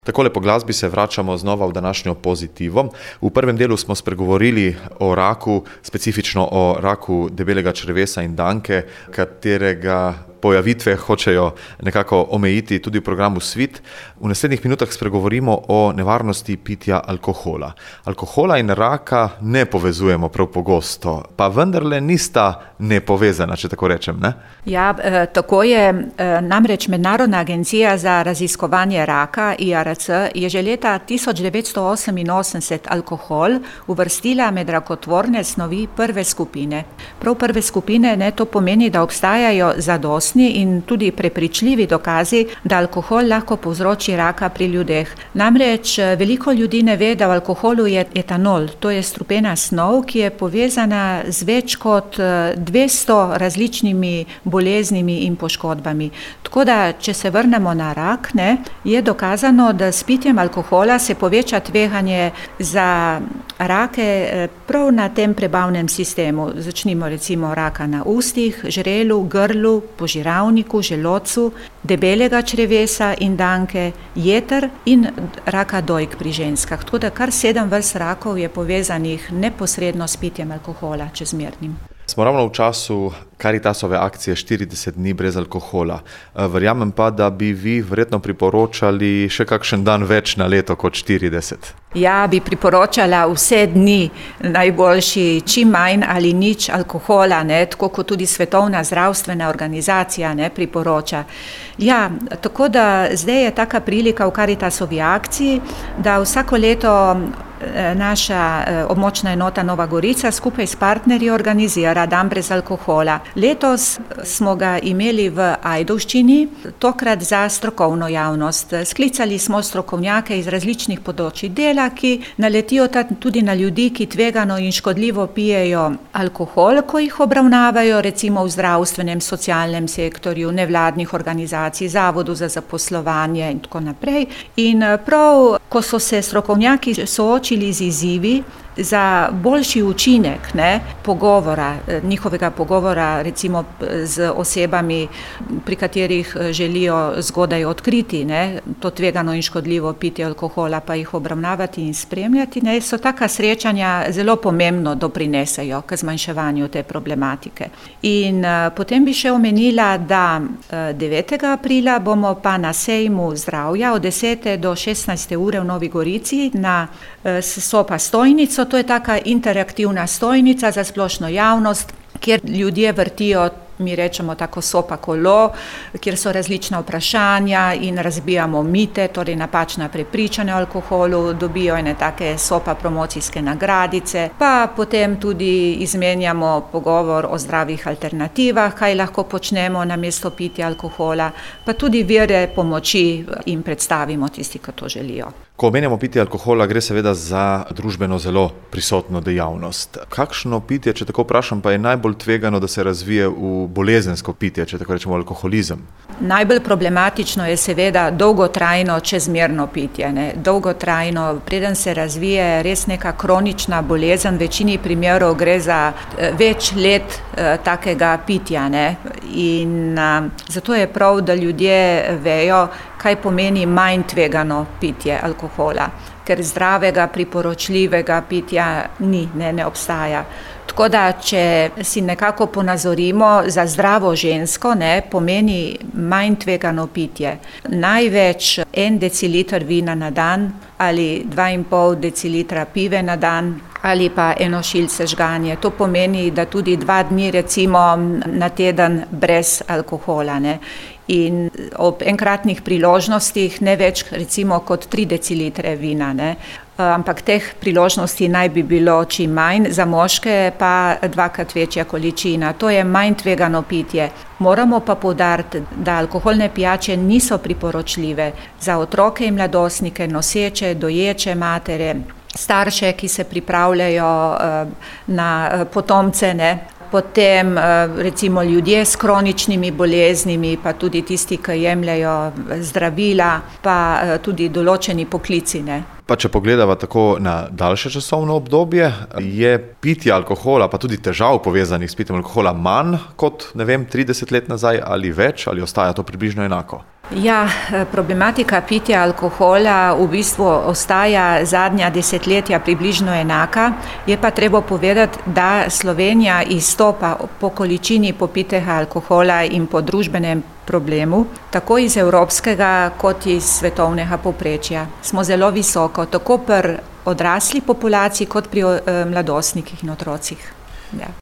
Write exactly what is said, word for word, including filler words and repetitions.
Takole po glasbi se vračamo znova v današnjo Pozitivo. V prvem delu smo spregovorili o raku, specifično o raku debelega črevesa in danke, katerega pojavitve hočejo nekako omejiti tudi v programu Svit. V naslednjih minutah spregovorimo o nevarnosti pitja alkohola. Alkohola in raka ne povezujemo prav pogosto, pa vendarle nista nepovezana, če tako rečem, ne? Ja, tako je. Namreč Mednarodna agencija za raziskovanje raka, I A R C, je že leta tisoč devetsto oseminosemdeset alkohol uvrstila med rakotvorne snovi prve skupine. Prav prve skupine, ne, to pomeni, da obstajajo zadostni in tudi prepričljivi dokazi, da alkohol lahko povzroči raka pri ljudeh. Namreč veliko ljudi ne ve, da v alkoholu je etanol, to je strupena snov, ki je povezana z več kot dvesto različnimi boleznimi in poškodbami. Tako da, če se vrnemo na rak, ne, je dokazano, da s pitjem alkohola se poveča tveganje za rake prav na tem prebavnem sistemu. Začnimo recimo raka na ustih, žrelu, grlu, požiralniku, želodcu, debelega črevesa in danke, jeter in raka dojk pri ženskah. Tako da kar sedem vrst rakov je povezanih neposredno s pitjem alkohola čezmernim. Smo ravno v času Karitasove akcije štirideset dni brez alkohola. Verjamem pa, da bi vi verjetno priporočali še kakšen dan več na leto kot štirideset. Ja, bi priporočala vse dni, najboljši čim manj ali nič alkohola, ne, tako kot tudi Svetovna zdravstvena organizacija, ne, priporoča. Ja, tako da zdaj je taka prilika v Karitasovi akciji, da vsako leto naša območna enota Nova Gorica skupaj s partnerji organizira dan brez alkohola. Letos smo ga imeli v Ajdovščini, tokrat za strokovno javnost. Sklicali smo strokovnjake iz različnih področij dela, ki naletijo tudi na ljudi, ki tvegano in škodljivo pijejo alkohol, ko jih obravnavajo recimo v zdravstvenem, socialnem sektorju, nevladnih organizacij, zavodu za zaposlovanje in tako naprej. In prav, ko so se strokovnjaki soočili z izzivi za boljši učinek, ne, pogovora, njihovega pogovora recimo z osebami, pri katerih želijo zgodaj odkriti, ne, to tvegano in škodljivo pitje alkohola, pa jih obravnavati in spremljati, ne, so taka srečanja zelo pomembno doprinesejo k zmanjševanju te problematike. In uh, potem bi še omenila, da uh, devetega aprila bomo pa na sejmu zdravja od desete do šestnajste ure v Novi Gorici na uh, Sopa stojnico. To je taka interaktivna stojnica za splošno javnost, kjer ljudje vrtijo, mi rečemo tako sopa kolo, kjer so različna vprašanja in razbijamo mite, torej napačna prepričanja o alkoholu, dobijo ene take sopa promocijske nagradice, pa potem tudi izmenjamo pogovor o zdravih alternativah, kaj lahko počnemo namesto pitja alkohola, pa tudi vire pomoči in predstavimo tisti, ki to želijo. Ko omenjamo pitje alkohola, gre seveda za družbeno zelo prisotno dejavnost. Kakšno pitje, če tako vprašam, pa je najbolj tvegano, da se razvije v bolezensko pitje, če tako rečemo alkoholizem? Najbolj problematično je seveda dolgotrajno čezmerno pitje, ne. Dolgotrajno, preden se razvije res neka kronična bolezen, v večini primerov gre za več let eh, takega pitja, ne. In eh, zato je prav, da ljudje vejo, kaj pomeni manj tvegano pitje alkohola, ker zdravega, priporočljivega pitja ni, ne, ne obstaja. Tako da, če si nekako ponazorimo, za zdravo žensko, ne, pomeni manj tvegano pitje. Največ en deciliter vina na dan ali dva in pol decilitra pive na dan ali pa eno šilce žganje. To pomeni, da tudi dva dni recimo na teden brez alkohola, ne. In ob enkratnih priložnostih ne več recimo kot tri decilitre vina, ne. Ampak teh priložnosti naj bi bilo čim manj, za moške pa dvakrat večja količina. To je manj tvegano pitje. Moramo pa poudariti, da alkoholne pijače niso priporočljive za otroke in mladostnike, noseče, doječe matere, starše, ki se pripravljajo na potomce, ne. Potem recimo ljudje s kroničnimi boleznimi, pa tudi tisti, ki jemljajo zdravila, pa tudi določeni poklici, ne. Pa če pogledava tako na daljše časovno obdobje, je pitje alkohola, pa tudi težav povezanih s pitjem alkohola manj kot, ne vem, trideset let nazaj ali več, ali ostaja to približno enako? Ja, problematika pitja alkohola v bistvu ostaja zadnja desetletja približno enaka. Je pa treba povedati, da Slovenija izstopa po količini popitega alkohola in po družbenem problemu, tako iz evropskega kot iz svetovnega povprečja. Smo zelo visoko, tako pri odrasli populaciji kot pri mladostnikih in otrocih. Ja.